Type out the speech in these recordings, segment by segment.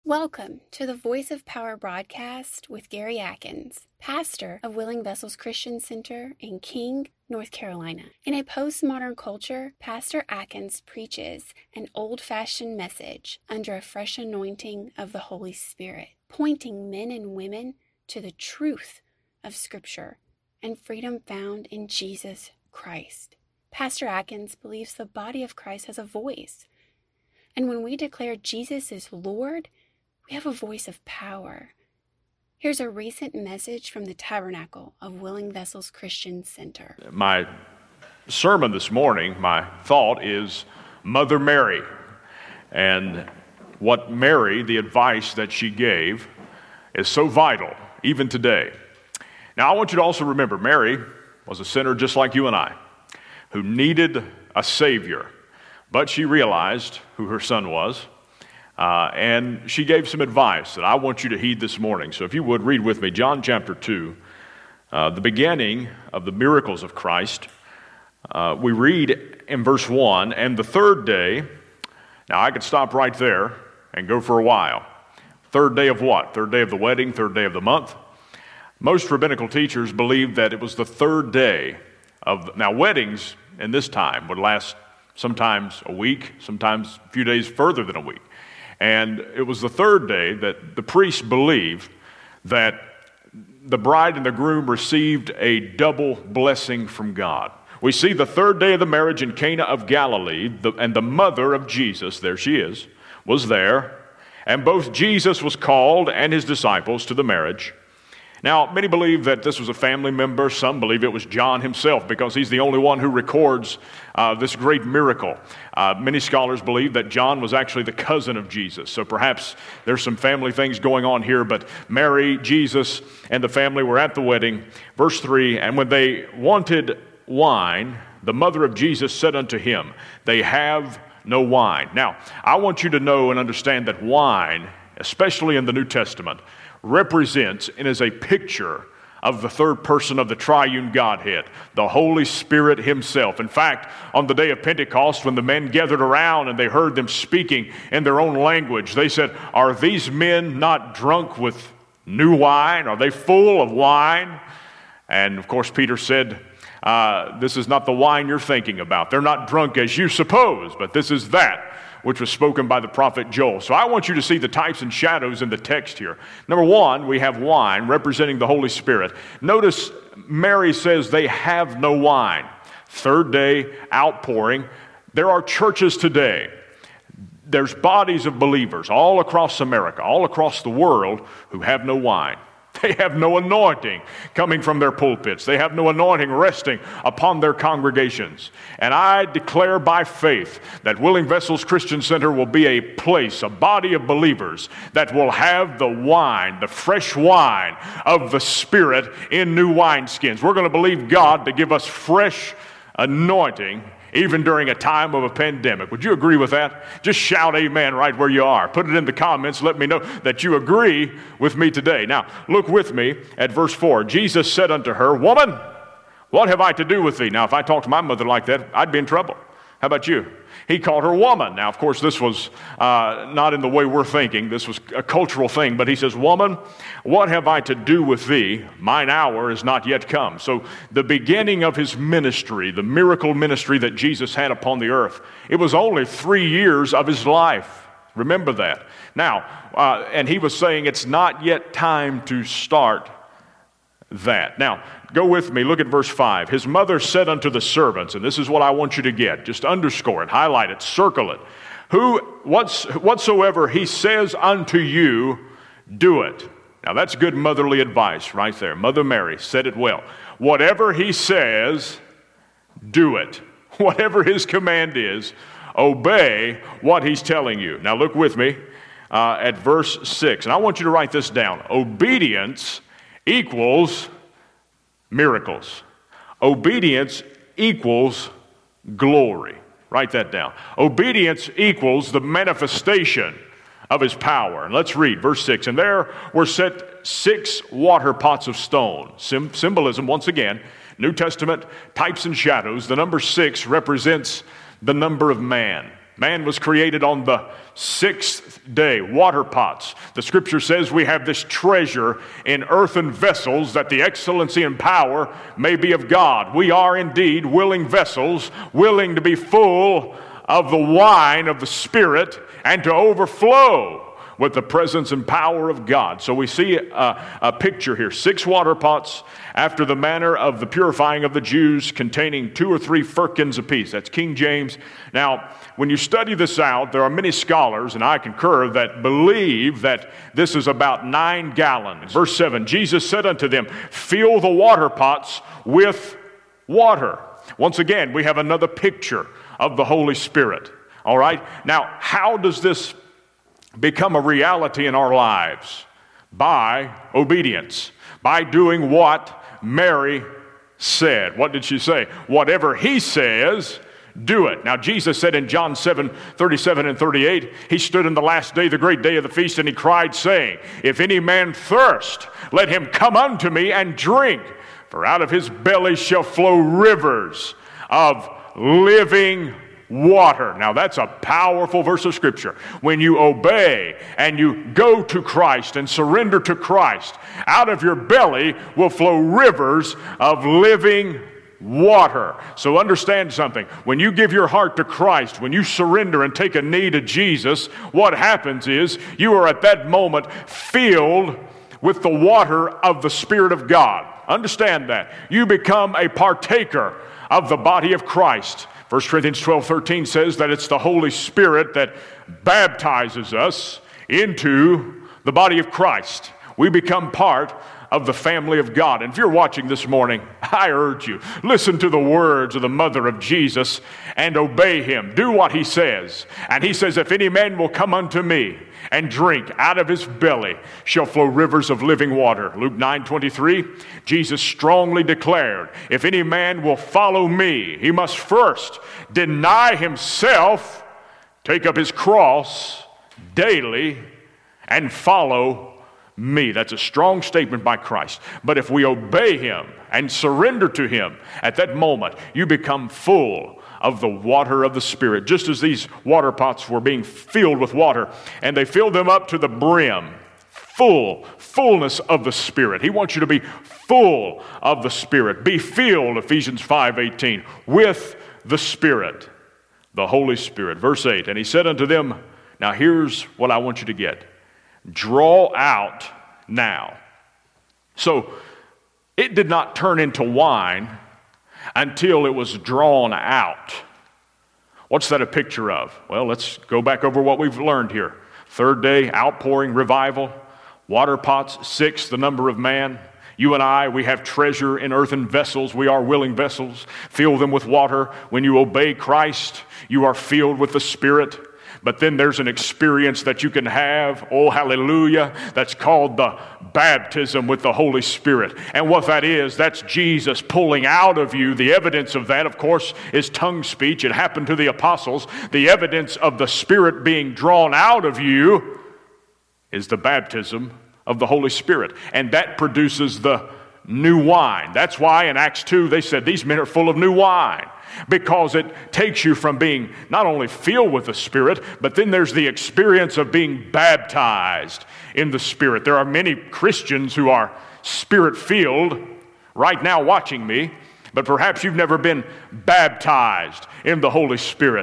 Welcome to the Voice of Power broadcast with Gary Atkins, pastor of Willing Vessels Christian Center in King, North Carolina. In a postmodern culture, Pastor Atkins preaches an old-fashioned message under a fresh anointing of the Holy Spirit, pointing men and women to the truth of Scripture and freedom found in Jesus Christ. Pastor Atkins believes the body of Christ has a voice, and when we declare Jesus is Lord, we have a voice of power. Here's a recent message from the Tabernacle of Willing Vessels Christian Center. My sermon this morning, my thought is Mother Mary, and what Mary, the advice that she gave, is so vital even today. Now, I want you to also remember, Mary was a sinner just like you and I, who needed a Savior, but she realized who her son was. And she gave some advice that I want you to heed this morning. So if you would, read with me John chapter 2, the beginning of the miracles of Christ. We read in verse 1, and the third day, now I could stop right there and go for a while. Third day of what? Third day of the wedding, third day of the month. Most rabbinical teachers believe that it was the third day of, now weddings in this time would last sometimes a week, sometimes a few days further than a week. And it was the third day that the priests believed that the bride and the groom received a double blessing from God. We see the third day of the marriage in Cana of Galilee, and the mother of Jesus, there she is, was there. And both Jesus was called and his disciples to the marriage. Now, many believe that this was a family member. Some believe it was John himself because he's the only one who records this great miracle. Many scholars believe that John was actually the cousin of Jesus. So perhaps there's some family things going on here. But Mary, Jesus, and the family were at the wedding. Verse 3, and when they wanted wine, the mother of Jesus said unto him, they have no wine. Now, I want you to know and understand that wine, especially in the New Testament, represents and is a picture of the third person of the triune Godhead, the Holy Spirit himself. In fact, on the day of Pentecost, when the men gathered around and they heard them speaking in their own language, they said, are these men not drunk with new wine? Are they full of wine? And of course, Peter said, this is not the wine you're thinking about. They're not drunk as you suppose, but this is that which was spoken by the prophet Joel. So I want you to see the types and shadows in the text here. Number one, we have wine representing the Holy Spirit. Notice Mary says they have no wine. Third day outpouring. There are churches today. There's bodies of believers all across America, all across the world who have no wine. They have no anointing coming from their pulpits. They have no anointing resting upon their congregations. And I declare by faith that Willing Vessels Christian Center will be a place, a body of believers that will have the wine, the fresh wine of the Spirit in new wineskins. We're going to believe God to give us fresh anointing even during a time of a pandemic. Would you agree with that? Just shout amen right where you are. Put it in the comments. Let me know that you agree with me today. Now, look with me at verse 4. Jesus said unto her, woman, what have I to do with thee? Now, if I talked to my mother like that, I'd be in trouble. How about you? He called her woman. Now, of course, this was not in the way we're thinking. This was a cultural thing. But he says, woman, what have I to do with thee? Mine hour is not yet come. So the beginning of his ministry, the miracle ministry that Jesus had upon the earth, it was only 3 years of his life. Remember that. Now, and he was saying it's not yet time to start that. Now, go with me. Look at verse 5. His mother said unto the servants, and this is what I want you to get. Just underscore it, highlight it, circle it. Whatsoever he says unto you, do it. Now, that's good motherly advice right there. Mother Mary said it well. Whatever he says, do it. Whatever his command is, obey what he's telling you. Now, look with me at verse 6. And I want you to write this down. Obedience equals miracles. Obedience equals glory. Write that down. Obedience equals the manifestation of his power. And let's read verse 6. And there were set 6 water pots of stone. Symbolism, once again, New Testament types and shadows. The number 6 represents the number of man. Man was created on the sixth day, water pots. The scripture says we have this treasure in earthen vessels, that the excellency and power may be of God. We are indeed willing vessels, willing to be full of the wine of the Spirit and to overflow with the presence and power of God. So we see a picture here. 6 water pots after the manner of the purifying of the Jews, containing 2 or 3 firkins apiece. That's King James. Now, when you study this out, there are many scholars, and I concur, that believe that this is about 9 gallons. Verse 7, Jesus said unto them, fill the water pots with water. Once again, we have another picture of the Holy Spirit. All right? Now, how does this become a reality in our lives? By obedience, by doing what Mary said. What did she say? Whatever he says, do it. Now, Jesus said in John 7:37 and 38, he stood in the last day, the great day of the feast, and he cried, saying, if any man thirst, let him come unto me and drink, for out of his belly shall flow rivers of living water. Now that's a powerful verse of Scripture. When you obey and you go to Christ and surrender to Christ, out of your belly will flow rivers of living water. So understand something. When you give your heart to Christ, when you surrender and take a knee to Jesus, what happens is you are at that moment filled with the water of the Spirit of God. Understand that. You become a partaker of the body of Christ. 1 Corinthians 12:13 says that it's the Holy Spirit that baptizes us into the body of Christ. We become part of the family of God. And if you're watching this morning, I urge you, listen to the words of the mother of Jesus and obey him. Do what he says. And he says, if any man will come unto me and drink, out of his belly shall flow rivers of living water. Luke 9:23, Jesus strongly declared, if any man will follow me, he must first deny himself, take up his cross daily, and follow me. That's a strong statement by Christ. But if we obey him and surrender to him, at that moment you become full of the water of the Spirit. Just as these water pots were being filled with water, and they filled them up to the brim, fullness of the Spirit. He wants you to be full of the Spirit. Be filled, Ephesians 5:18, with the Spirit, the Holy Spirit. Verse 8, and he said unto them, now here's what I want you to get. Draw out now. So it did not turn into wine until it was drawn out. What's that a picture of? Well, let's go back over what we've learned here. 3rd day, outpouring, revival. Water pots, 6, the number of man. You and I, we have treasure in earthen vessels. We are willing vessels. Fill them with water. When you obey Christ, you are filled with the Spirit. But then there's an experience that you can have, oh hallelujah, that's called the baptism with the Holy Spirit. And what that is, that's Jesus pulling out of you. The evidence of that, of course, is tongue speech. It happened to the apostles. The evidence of the Spirit being drawn out of you is the baptism of the Holy Spirit. And that produces the new wine. That's why in Acts 2 they said these men are full of new wine. Because it takes you from being not only filled with the Spirit, but then there's the experience of being baptized in the Spirit. There are many Christians who are Spirit-filled right now watching me, but perhaps you've never been baptized in the Holy Spirit.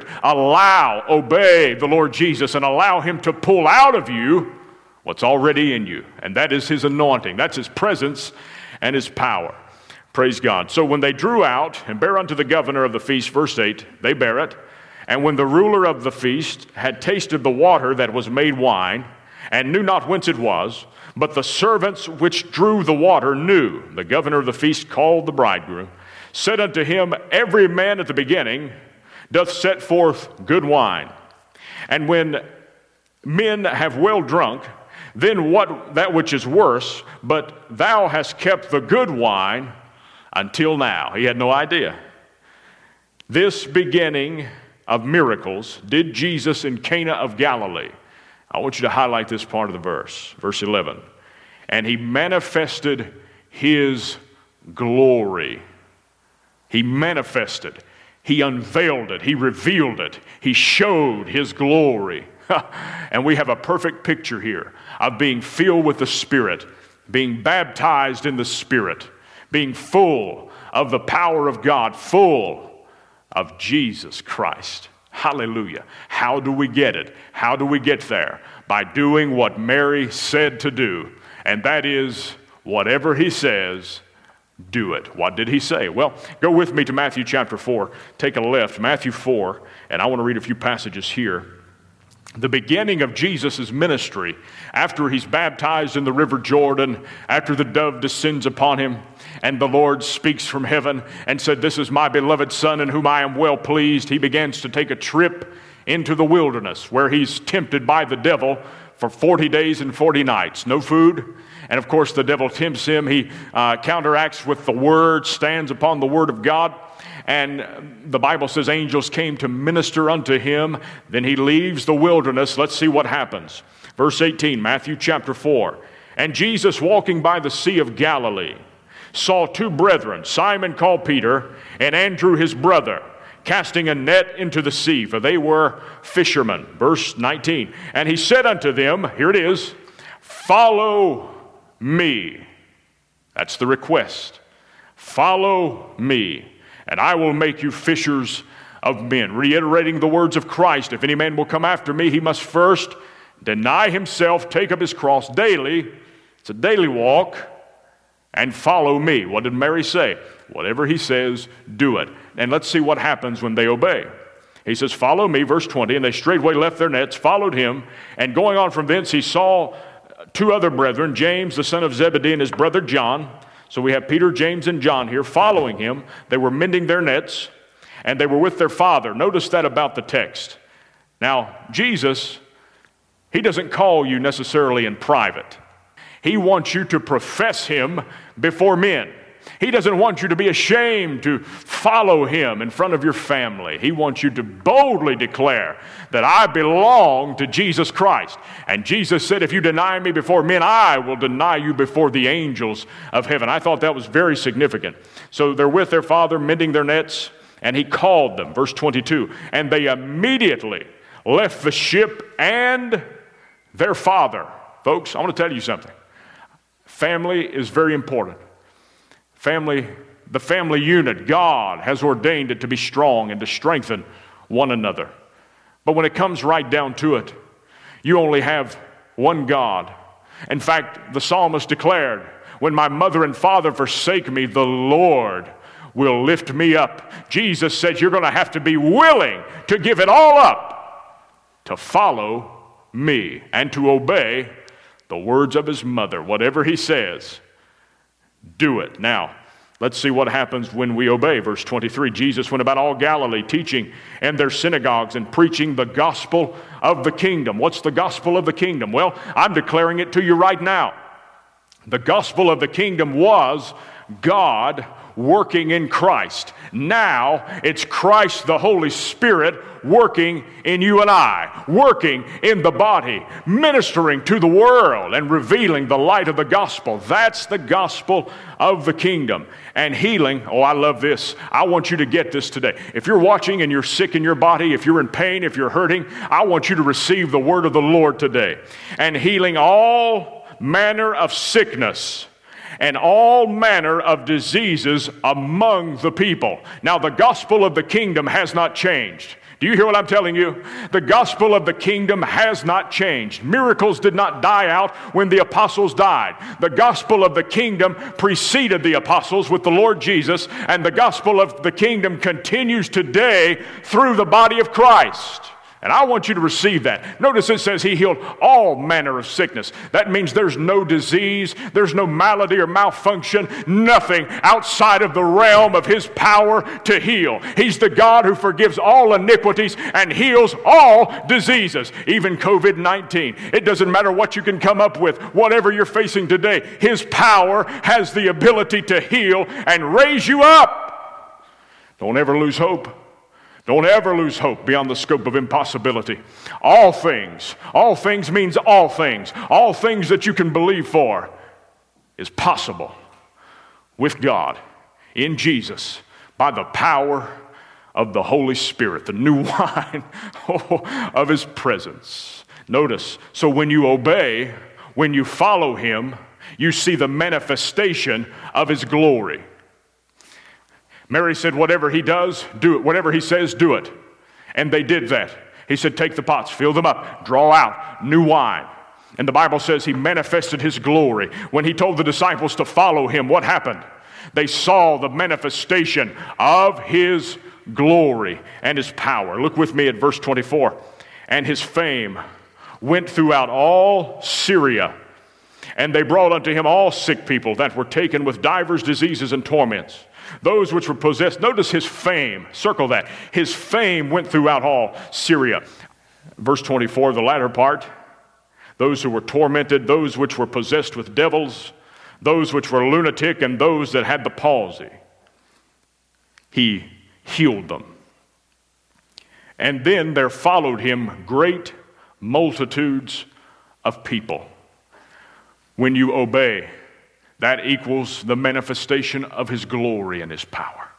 Obey the Lord Jesus and allow him to pull out of you what's already in you. And that is his anointing. That's his presence and his power. Praise God. So when they drew out and bare unto the governor of the feast, verse 8, they bare it. And when the ruler of the feast had tasted the water that was made wine, and knew not whence it was, but the servants which drew the water knew, the governor of the feast called the bridegroom, said unto him, every man at the beginning doth set forth good wine. And when men have well drunk, then that which is worse, but thou hast kept the good wine until now. He had no idea. This beginning of miracles did Jesus in Cana of Galilee. I want you to highlight this part of the verse, verse 11. And he manifested his glory. He manifested He unveiled it. He revealed it. He showed his glory. And we have a perfect picture here of being filled with the Spirit, being baptized in the Spirit, being full of the power of God, full of Jesus Christ. Hallelujah. How do we get it? How do we get there? By doing what Mary said to do, and that is whatever he says, do it. What did he say? Well, go with me to Matthew chapter 4. Take a left, Matthew 4, and I want to read a few passages here. The beginning of Jesus' ministry, after he's baptized in the river Jordan, after the dove descends upon him, and the Lord speaks from heaven and said, "This is my beloved Son in whom I am well pleased," he begins to take a trip into the wilderness where he's tempted by the devil for 40 days and 40 nights. No food. And of course, the devil tempts him. He counteracts with the Word, stands upon the Word of God. And the Bible says angels came to minister unto him. Then he leaves the wilderness. Let's see what happens. Verse 18, Matthew chapter 4. And Jesus, walking by the Sea of Galilee, saw two brethren, Simon called Peter, and Andrew his brother, casting a net into the sea, for they were fishermen. Verse 19. And he said unto them, here it is, "Follow me." That's the request. "Follow me, and I will make you fishers of men." Reiterating the words of Christ, if any man will come after me, he must first deny himself, take up his cross daily. It's a daily walk, and follow me. What did Mary say? Whatever he says, do it. And let's see what happens when they obey. He says, "Follow me," verse 20, "and they straightway left their nets, followed him, and going on from thence he saw two other brethren, James the son of Zebedee and his brother John." So we have Peter, James, and John here following him. They were mending their nets, and they were with their father. Notice that about the text. Now, Jesus, he doesn't call you necessarily in private. He wants you to profess him before men. He doesn't want you to be ashamed to follow him in front of your family. He wants you to boldly declare that I belong to Jesus Christ. And Jesus said, if you deny me before men, I will deny you before the angels of heaven. I thought that was very significant. So they're with their father, mending their nets, and he called them. Verse 22, and they immediately left the ship and their father. Folks, I want to tell you something. Family is very important. The family unit, God has ordained it to be strong and to strengthen one another. But when it comes right down to it, you only have one God. In fact, the psalmist declared, when my mother and father forsake me, the Lord will lift me up. Jesus said you're going to have to be willing to give it all up to follow me and to obey the words of his mother. Whatever he says, do it. Now, let's see what happens when we obey. Verse 23, Jesus went about all Galilee, teaching in their synagogues and preaching the gospel of the kingdom. What's the gospel of the kingdom? Well, I'm declaring it to you right now. The gospel of the kingdom was God working in Christ. Now it's Christ, the Holy Spirit, working in you and I, working in the body, ministering to the world and revealing the light of the gospel. That's the gospel of the kingdom. And healing, oh, I love this. I want you to get this today. If you're watching and you're sick in your body, if you're in pain, if you're hurting, I want you to receive the word of the Lord today. And healing all manner of sickness and all manner of diseases among the people. Now, the gospel of the kingdom has not changed. Do you hear what I'm telling you? The gospel of the kingdom has not changed. Miracles did not die out when the apostles died. The gospel of the kingdom preceded the apostles with the Lord Jesus, and the gospel of the kingdom continues today through the body of Christ. And I want you to receive that. Notice it says he healed all manner of sickness. That means there's no disease, there's no malady or malfunction, nothing outside of the realm of his power to heal. He's the God who forgives all iniquities and heals all diseases, even COVID-19. It doesn't matter what you can come up with, whatever you're facing today, his power has the ability to heal and raise you up. Don't ever lose hope. Don't ever lose hope beyond the scope of impossibility. All things means all things that you can believe for is possible with God in Jesus by the power of the Holy Spirit, the new wine of His presence. Notice, so when you obey, when you follow Him, you see the manifestation of His glory. Mary said, whatever He does, do it. Whatever He says, do it. And they did that. He said, take the pots, fill them up, draw out new wine. And the Bible says He manifested His glory. When He told the disciples to follow Him, what happened? They saw the manifestation of His glory and His power. Look with me at verse 24. And His fame went throughout all Syria, and they brought unto Him all sick people that were taken with divers diseases and torments, those which were possessed. Notice His fame. Circle that. His fame went throughout all Syria. Verse 24, the latter part. Those who were tormented, those which were possessed with devils, those which were lunatic, and those that had the palsy. He healed them. And then there followed Him great multitudes of people. When you obey, that equals the manifestation of His glory and His power.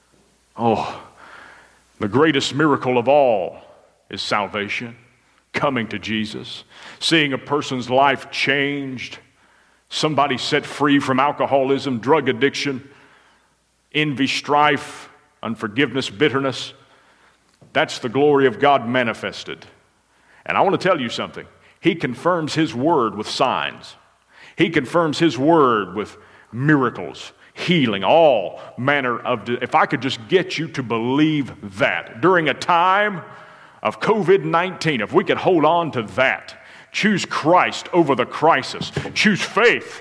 Oh, the greatest miracle of all is salvation, coming to Jesus, seeing a person's life changed, somebody set free from alcoholism, drug addiction, envy, strife, unforgiveness, bitterness. That's the glory of God manifested. And I want to tell you something. He confirms His word with signs. He confirms His word with miracles, healing, all manner of... If I could just get you to believe that during a time of COVID-19, if we could hold on to that, choose Christ over the crisis, choose faith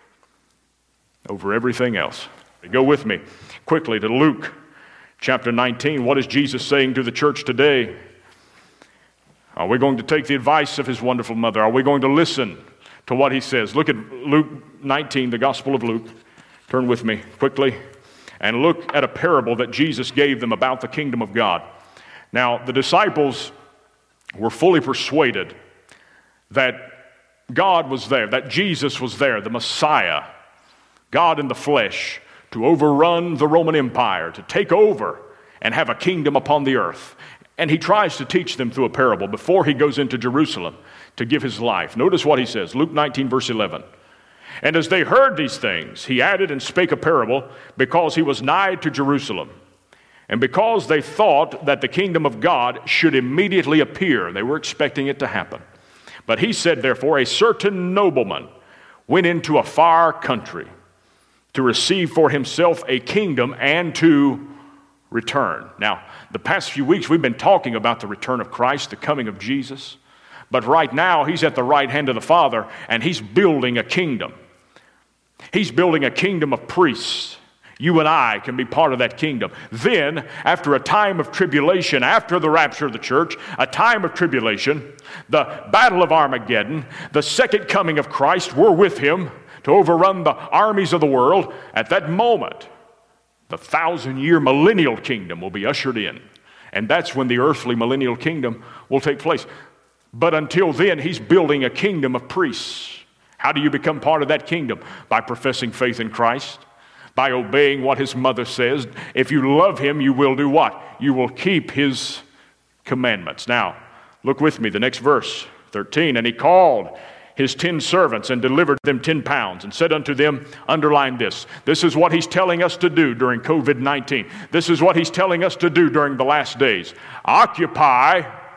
over everything else. Go with me quickly to Luke chapter 19. What is Jesus saying to the church today? Are we going to take the advice of His wonderful mother? Are we going to listen to what He says? Look at Luke 19, the Gospel of Luke. Turn with me quickly and look at a parable that Jesus gave them about the kingdom of God. Now, the disciples were fully persuaded that God was there, that Jesus was there, the Messiah, God in the flesh, to overrun the Roman Empire, to take over and have a kingdom upon the earth. And He tries to teach them through a parable before He goes into Jerusalem to give His life. Notice what He says, Luke 19, verse 11. And as they heard these things, He added and spake a parable, because He was nigh to Jerusalem. And because they thought that the kingdom of God should immediately appear, they were expecting it to happen. But He said, therefore, a certain nobleman went into a far country to receive for himself a kingdom and to return. Now, the past few weeks we've been talking about the return of Christ, the coming of Jesus. But right now He's at the right hand of the Father, and He's building a kingdom. He's building a kingdom of priests. You and I can be part of that kingdom. Then, after a time of tribulation, after the rapture of the church, a time of tribulation, the battle of Armageddon, the second coming of Christ, we're with Him to overrun the armies of the world. At that moment, the 1,000-year millennial kingdom will be ushered in. And that's when the earthly millennial kingdom will take place. But until then, He's building a kingdom of priests. How do you become part of that kingdom? By professing faith in Christ, by obeying what His mother says. If you love Him, you will do what? You will keep His commandments. Now, look with me, the next verse, 13. And He called His 10 servants and delivered them 10 pounds and said unto them, underline this. This is what He's telling us to do during COVID-19. This is what He's telling us to do during the last days. Occupy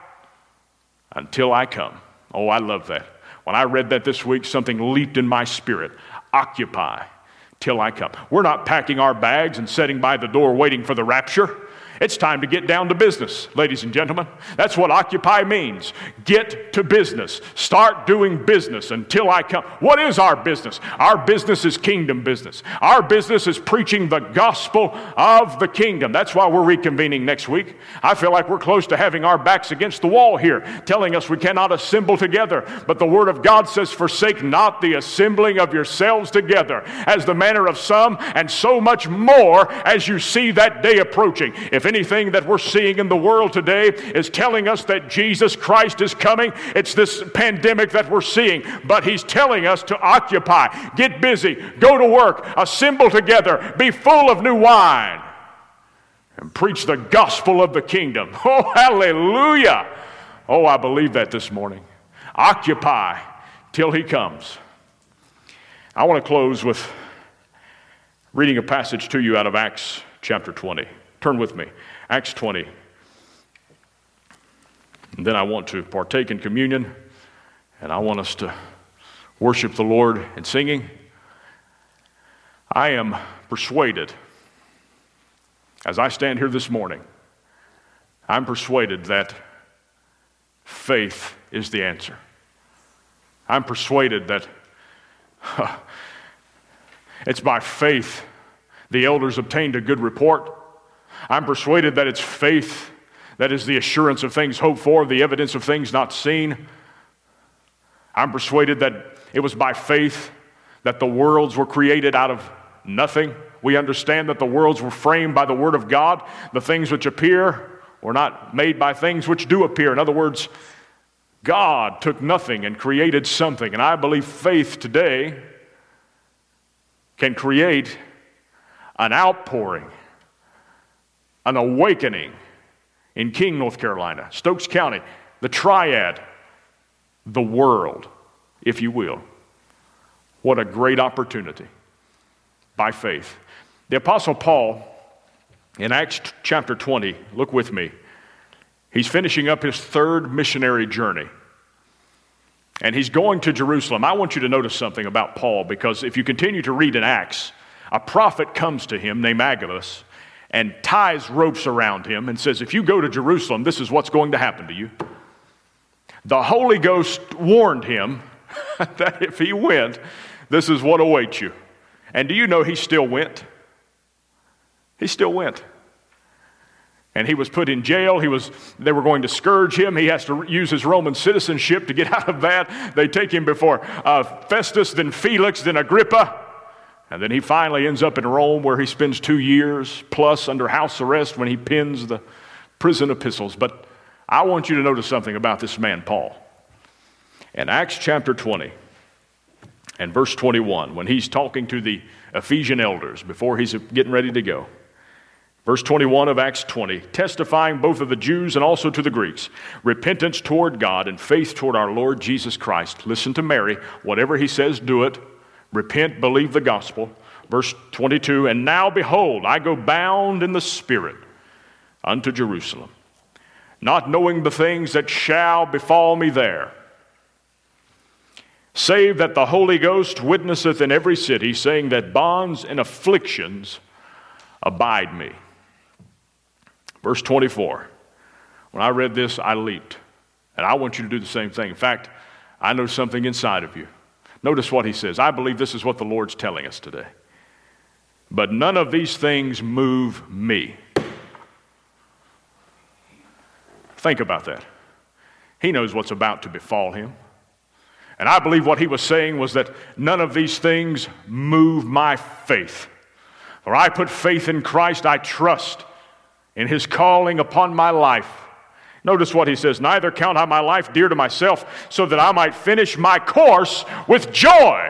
until I come. Oh, I love that. When I read that this week, something leaped in my spirit. Occupy till I come. We're not packing our bags and sitting by the door waiting for the rapture. It's time to get down to business, ladies and gentlemen. That's what occupy means. Get to business. Start doing business until I come. What is our business? Our business is kingdom business. Our business is preaching the gospel of the kingdom. That's why we're reconvening next week. I feel like we're close to having our backs against the wall here, telling us we cannot assemble together. But the Word of God says, forsake not the assembling of yourselves together, as the manner of some, and so much more as you see that day approaching. If anything that we're seeing in the world today is telling us that Jesus Christ is coming, it's this pandemic that we're seeing. But He's telling us to occupy, get busy, go to work, assemble together, be full of new wine. and preach the gospel of the kingdom. Oh, hallelujah. Oh, I believe that this morning. Occupy till he comes. I want to close with reading a passage to you out of Acts chapter 20. Turn with me. Acts 20. And then I want to partake in communion, and I want us to worship the Lord in singing. I am persuaded, as I stand here this morning, I'm persuaded that faith is the answer. I'm persuaded that it's by faith the elders obtained a good report. I'm persuaded that it's faith that is the assurance of things hoped for, the evidence of things not seen. I'm persuaded that it was by faith that the worlds were created out of nothing. We understand that the worlds were framed by the word of God. The things which appear were not made by things which do appear. In other words, God took nothing and created something. And I believe faith today can create an outpouring, an awakening in King, North Carolina, Stokes County, the triad, the world, if you will. What a great opportunity by faith. The Apostle Paul, in Acts chapter 20, look with me, he's finishing up his third missionary journey. And he's going to Jerusalem. I want you to notice something about Paul, because if you continue to read in Acts, a prophet comes to him named Agabus and ties ropes around him and says, if you go to Jerusalem, this is what's going to happen to you. The Holy Ghost warned him that if he went, this is what awaits you. And do you know he still went? He still went. And he was put in jail. They were going to scourge him. He has to use his Roman citizenship to get out of that. They take him before Festus, then Felix, then Agrippa. And then he finally ends up in Rome, where he spends 2 years plus under house arrest when he pens the prison epistles. But I want you to notice something about this man, Paul. In Acts chapter 20 and verse 21, when he's talking to the Ephesian elders before he's getting ready to go, verse 21 of Acts 20, testifying both of the Jews and also to the Greeks, repentance toward God and faith toward our Lord Jesus Christ. Listen to Mary. Whatever he says, do it. Repent, believe the gospel. Verse 22, and now behold, I go bound in the Spirit unto Jerusalem, not knowing the things that shall befall me there, save that the Holy Ghost witnesseth in every city, saying that bonds and afflictions abide me. Verse 24, when I read this, I leaped. And I want you to do the same thing. In fact, I know something inside of you. Notice what he says. I believe this is what the Lord's telling us today. But none of these things move me. Think about that. He knows what's about to befall him. And I believe what he was saying was that none of these things move my faith. For I put faith in Christ. I trust in his calling upon my life. Notice what he says, neither count I my life dear to myself, so that I might finish my course with joy.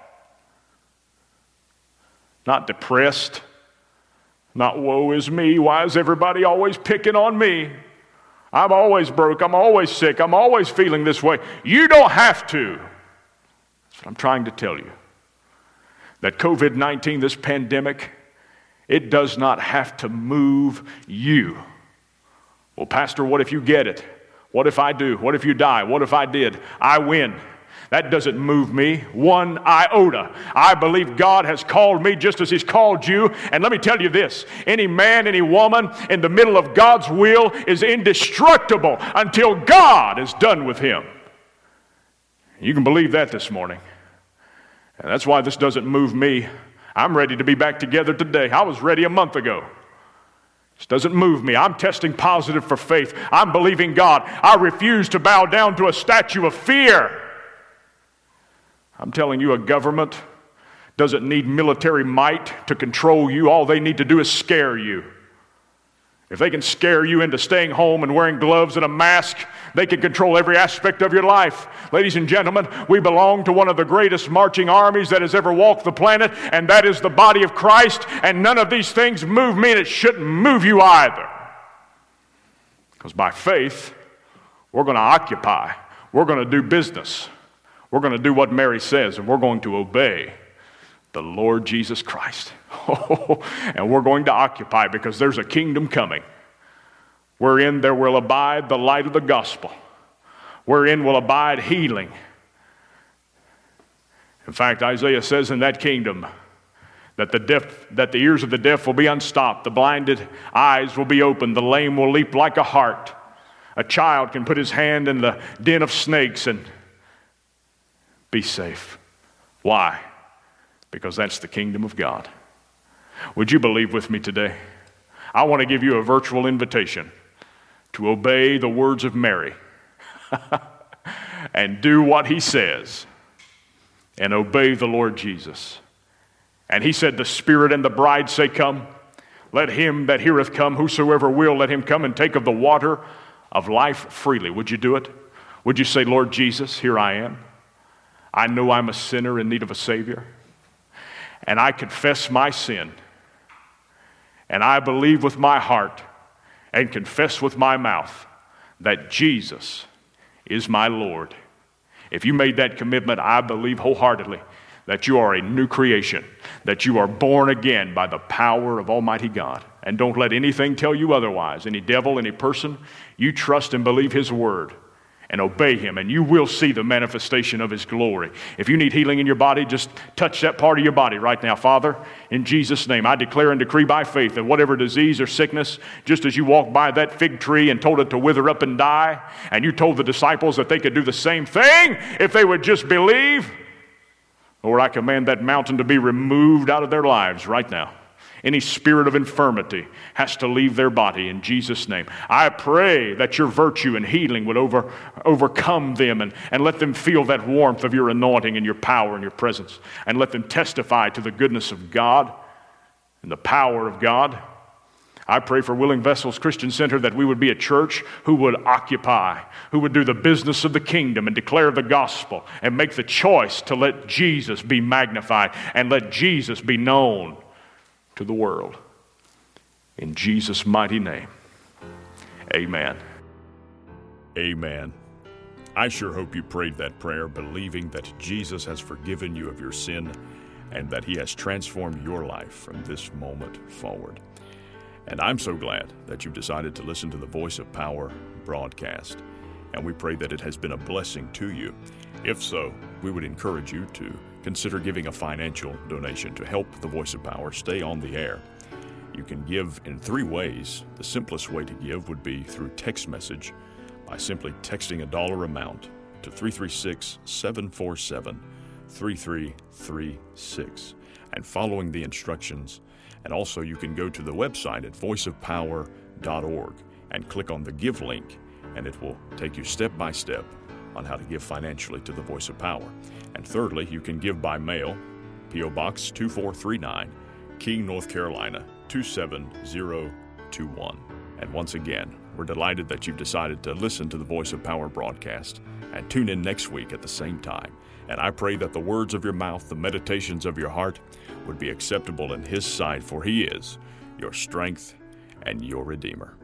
Not depressed, not woe is me, why is everybody always picking on me? I'm always broke, I'm always sick, I'm always feeling this way. You don't have to. That's what I'm trying to tell you. That COVID-19, this pandemic, it does not have to move you. Well, Pastor, what if you get it? What if I do? What if you die? What if I did? I win. That doesn't move me one iota. I believe God has called me just as he's called you. And let me tell you this, any man, any woman in the middle of God's will is indestructible until God is done with him. You can believe that this morning. And that's why this doesn't move me. I'm ready to be back together today. I was ready a month ago. This doesn't move me. I'm testing positive for faith. I'm believing God. I refuse to bow down to a statue of fear. I'm telling you, a government doesn't need military might to control you. All they need to do is scare you. If they can scare you into staying home and wearing gloves and a mask, they can control every aspect of your life. Ladies and gentlemen, we belong to one of the greatest marching armies that has ever walked the planet, and that is the body of Christ, and none of these things move me, and it shouldn't move you either. Because by faith, we're going to occupy. We're going to do business. We're going to do what Mary says, and we're going to obey the Lord Jesus Christ. And we're going to occupy because there's a kingdom coming wherein there will abide the light of the gospel, wherein will abide healing. In fact, Isaiah says in that kingdom that the ears of the deaf will be unstopped, the blinded eyes will be opened, the lame will leap like a hart. A child can put his hand in the den of snakes and be safe. Why? Because that's the kingdom of God. Would you believe with me today? I want to give you a virtual invitation to obey the words of Mary and do what he says and obey the Lord Jesus. And he said, the Spirit and the bride say, come. Let him that heareth come, whosoever will, let him come and take of the water of life freely. Would you do it? Would you say, Lord Jesus, here I am. I know I'm a sinner in need of a Savior. And I confess my sin. And I believe with my heart and confess with my mouth that Jesus is my Lord. If you made that commitment, I believe wholeheartedly that you are a new creation, that you are born again by the power of Almighty God. And don't let anything tell you otherwise, any devil, any person. You trust and believe his word and obey him, and you will see the manifestation of his glory. If you need healing in your body, just touch that part of your body right now. Father, in Jesus' name, I declare and decree by faith that whatever disease or sickness, just as you walked by that fig tree and told it to wither up and die, and you told the disciples that they could do the same thing if they would just believe, Lord, I command that mountain to be removed out of their lives right now. Any spirit of infirmity has to leave their body in Jesus' name. I pray that your virtue and healing would overcome them and let them feel that warmth of your anointing and your power and your presence. And let them testify to the goodness of God and the power of God. I pray for Willing Vessels Christian Center that we would be a church who would occupy, who would do the business of the kingdom and declare the gospel and make the choice to let Jesus be magnified and let Jesus be known to the world. In Jesus' mighty name, amen. Amen. I sure hope you prayed that prayer believing that Jesus has forgiven you of your sin and that he has transformed your life from this moment forward. And I'm so glad that you've decided to listen to the Voice of Power broadcast, and we pray that it has been a blessing to you. If so, we would encourage you to consider giving a financial donation to help the Voice of Power stay on the air. You can give in 3 ways. The simplest way to give would be through text message by simply texting a dollar amount to 336-747-3336 and following the instructions. And also you can go to the website at voiceofpower.org and click on the Give link, and it will take you step by step on how to give financially to the Voice of Power. And thirdly, you can give by mail, P.O. Box 2439, King, North Carolina 27021. And once again, we're delighted that you've decided to listen to the Voice of Power broadcast, and tune in next week at the same time. And I pray that the words of your mouth, the meditations of your heart, would be acceptable in his sight, for he is your strength and your Redeemer.